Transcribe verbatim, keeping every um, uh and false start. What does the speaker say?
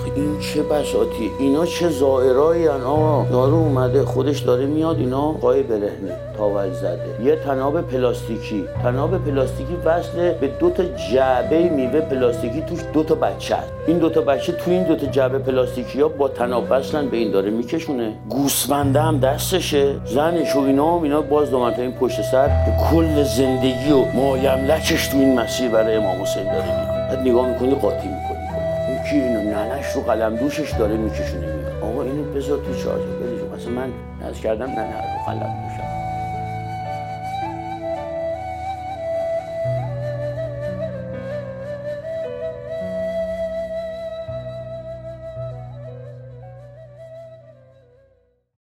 این چه بساطی، اینا چه زائرایی ان. آقا یارو اومده خودش داره میاد، اینا پای برهنه تاول زده، یه تناب پلاستیکی تناب پلاستیکی وصله به دو تا جعبه میوه پلاستیکی، توش دو تا بچه هست. این دو تا بچه تو این دو تا جعبه پلاستیکی ها با تناب وصلن، به این داره میکشونه. گوسفنده هم دستشه، زنش و اینا هم اینا باز دومن تا این پشت سر کل زندگی و مایملکش تو این مسیر برای امام حسین داره میاد. بعد نگاه میکنی قاطی میکنی اون کی، اینو ننش رو قلم دوشش داره میکشونه میاد. آقا اینو بذار تو چارجر، بذار مثلا من ناز کردم نه نه رو قلم دوشم.